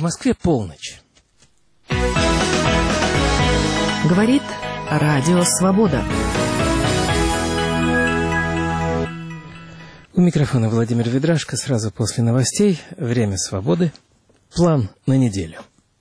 Москве полночь. Говорит Радио Свобода. У микрофона Владимир Ведрашко. Сразу после новостей. Время свободы. План на неделю.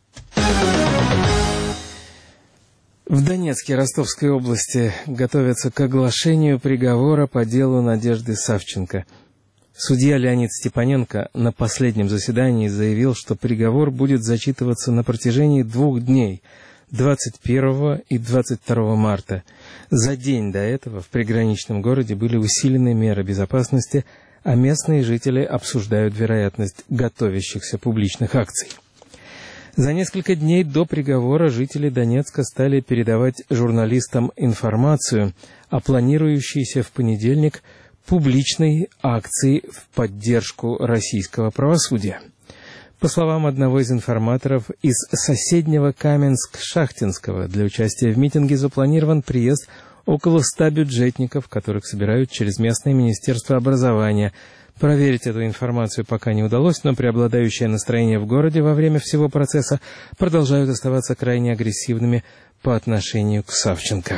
В Донецке Ростовской области готовятся к оглашению приговора по делу Надежды Савченко. Судья Леонид Степаненко на последнем заседании заявил, что приговор будет зачитываться на протяжении 2 дней, 21 и 22 марта. За день до этого в приграничном городе были усилены меры безопасности, а местные жители обсуждают вероятность готовящихся публичных акций. За несколько дней до приговора жители Донецка стали передавать журналистам информацию о планирующейся в понедельник публичной акции в поддержку российского правосудия. По словам одного из информаторов, из соседнего Каменск-Шахтинского для участия в митинге запланирован приезд около 100 бюджетников, которых собирают через местное министерство образования. Проверить эту информацию пока не удалось, но преобладающее настроение в городе во время всего процесса продолжают оставаться крайне агрессивными по отношению к Савченко.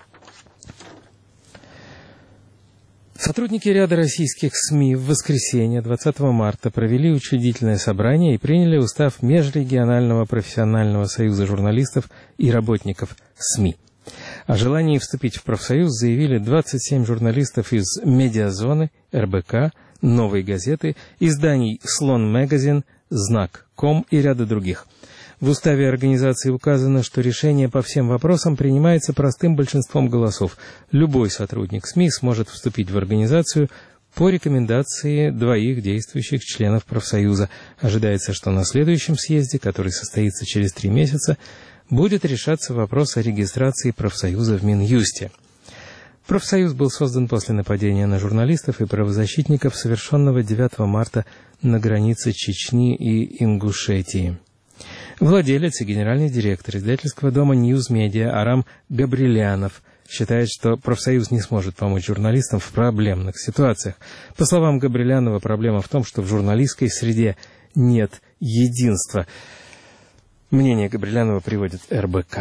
Сотрудники ряда российских СМИ в воскресенье 20 марта провели учредительное собрание и приняли устав Межрегионального профессионального союза журналистов и работников СМИ. О желании вступить в профсоюз заявили 27 журналистов из «Медиазоны», РБК, «Новой газеты», изданий «Слон Магазин», «Знак.ком» и ряда других. В уставе организации указано, что решение по всем вопросам принимается простым большинством голосов. Любой сотрудник СМИ сможет вступить в организацию по рекомендации 2 действующих членов профсоюза. Ожидается, что на следующем съезде, который состоится через 3 месяца, будет решаться вопрос о регистрации профсоюза в Минюсте. Профсоюз был создан после нападения на журналистов и правозащитников, совершенного 9 марта на границе Чечни и Ингушетии. Владелец и генеральный директор издательского дома «Ньюз Медиа» Арам Габрилянов считает, что профсоюз не сможет помочь журналистам в проблемных ситуациях. По словам Габрилянова, проблема в том, что в журналистской среде нет единства. Мнение Габрилянова приводит РБК.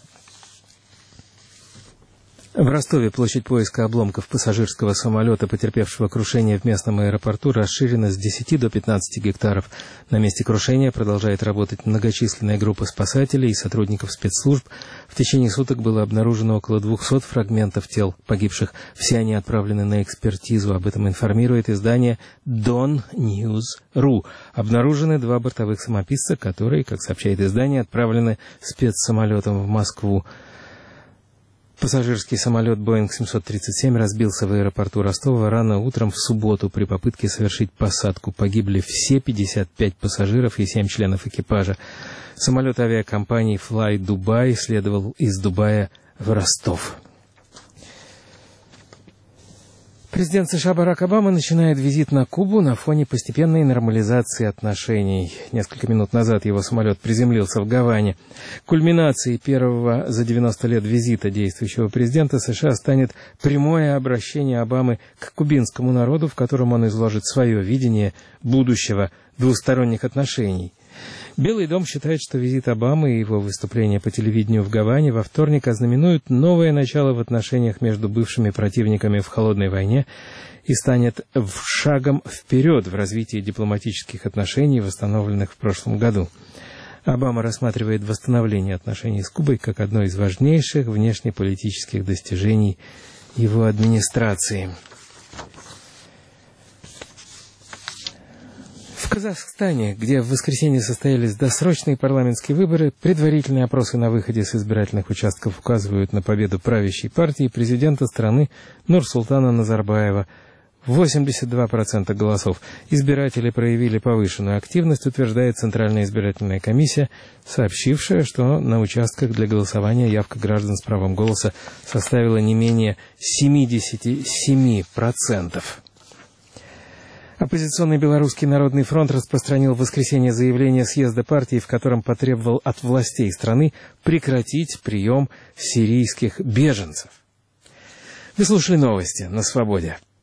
В Ростове площадь поиска обломков пассажирского самолета, потерпевшего крушение в местном аэропорту, расширена с 10 до 15 гектаров. На месте крушения продолжает работать многочисленная группа спасателей и сотрудников спецслужб. В течение суток было обнаружено около 200 фрагментов тел погибших. Все они отправлены на экспертизу. Об этом информирует издание DonNews.ru. Обнаружены 2 бортовых самописца, которые, как сообщает издание, отправлены спецсамолетом в Москву. Пассажирский самолет Boeing 737 разбился в аэропорту Ростова рано утром в субботу. При попытке совершить посадку погибли все 55 пассажиров и 7 членов экипажа. Самолет авиакомпании Fly Dubai следовал из Дубая в Ростов. Президент США Барак Обама начинает визит на Кубу на фоне постепенной нормализации отношений. Несколько минут назад его самолет приземлился в Гаване. Кульминацией первого за 90 лет визита действующего президента США станет прямое обращение Обамы к кубинскому народу, в котором он изложит свое видение будущего двусторонних отношений. Белый дом считает, что визит Обамы и его выступление по телевидению в Гаване во вторник ознаменуют новое начало в отношениях между бывшими противниками в холодной войне и станет шагом вперед в развитии дипломатических отношений, восстановленных в прошлом году. Обама рассматривает восстановление отношений с Кубой как одно из важнейших внешнеполитических достижений его администрации. В Казахстане, где в воскресенье состоялись досрочные парламентские выборы, предварительные опросы на выходе с избирательных участков указывают на победу правящей партии президента страны Нурсултана Назарбаева. 82% голосов. Избиратели проявили повышенную активность, утверждает Центральная избирательная комиссия, сообщившая, что на участках для голосования явка граждан с правом голоса составила не менее 77%. Оппозиционный Белорусский народный фронт распространил в воскресенье заявление съезда партии, в котором потребовал от властей страны прекратить прием сирийских беженцев. Вы слушали новости на «Свободе».